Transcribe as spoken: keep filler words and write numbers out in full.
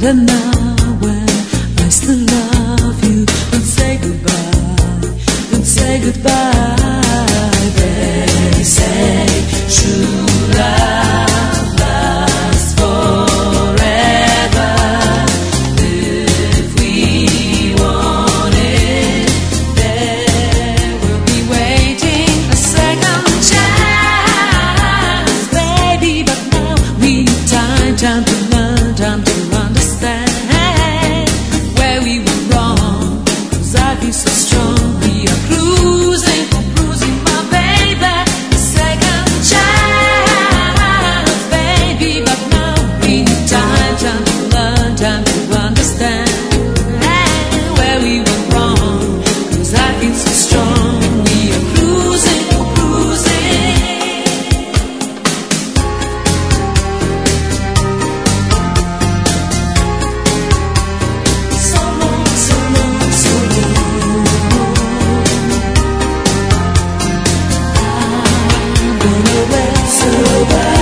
And now when I still love you, don't say goodbye, don't say goodbye. They say true love lasts forever. If we want it, there will be waiting a second chance, baby. But now we need time, time to learn, time to understand where we were wrong. 'Cause I feel so strong. We are cruising, cruising, my baby. A second chance, baby. But now we need time, time to learn, time to understand where we were wrong. 'Cause I feel so strong. We are cruising, cruising. So long, so long, so long. I've been away so bad.